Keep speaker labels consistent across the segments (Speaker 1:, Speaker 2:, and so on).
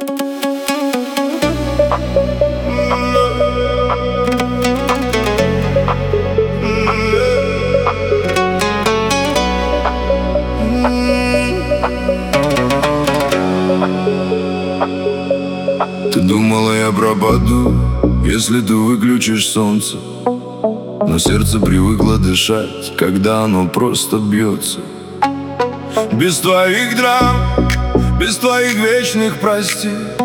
Speaker 1: Ты думала, я пропаду, если ты выключишь солнце, но сердце привыкло дышать, когда оно просто бьется. Без твоих драм, без твоих вечных прости,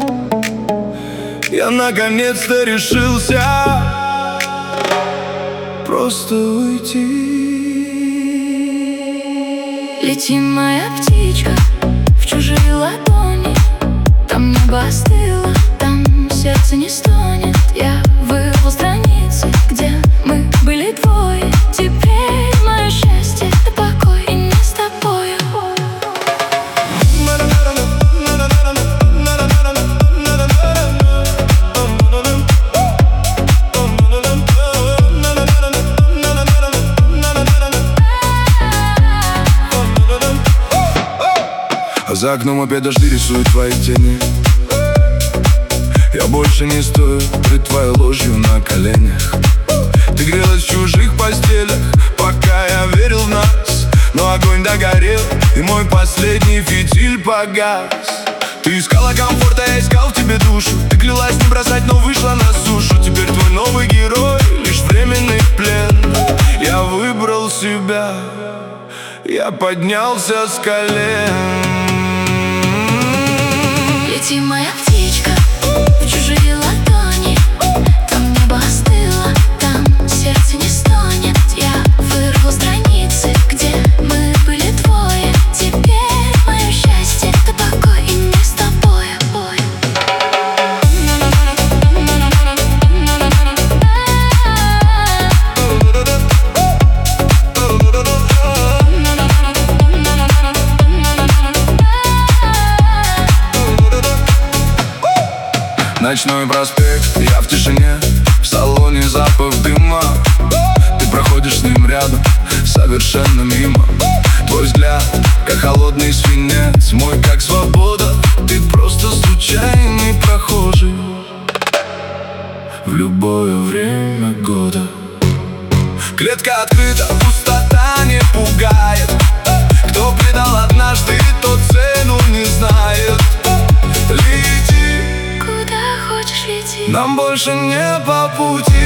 Speaker 1: я наконец-то решился просто уйти.
Speaker 2: Лети, моя птичка, в чужие ладони. Там небо остыло, там сердце не стонет. Я вырвал страницы, где мы были двое. Теперь мое счастье — это покой, и не с тобою.
Speaker 1: А за окном опять дожди рисуют твои тени. Я больше не стою пред твоей ложью на коленях. Ты грелась в чужих постелях, пока я верил в нас. Но огонь догорел, и мой последний фитиль погас. Ты искала комфорта, я искал в тебе душу. Ты клялась не бросать, но вышла на сушу. Теперь твой новый герой — лишь временный плен. Я выбрал себя, я поднялся с колен.
Speaker 2: Лети, моя птичка, в чужие ладони. Там небо остыло, там сердце не стонет. Я вырвал страницы, где мы были двое. Теперь мое счастье — это покой, и не с тобой.
Speaker 1: Ночной проспект, я в тишине, в салоне запах дыма. Ты проходишь с ним рядом, совершенно мимо. Твой взгляд, как холодный свинец, мой как свобода. Ты просто случайный прохожий в любое время года. Клетка открыта, пустота не пугает. Кто предал однажды, тот цену не знает. Лети,
Speaker 2: Куда хочешь лети?
Speaker 1: нам больше не по пути.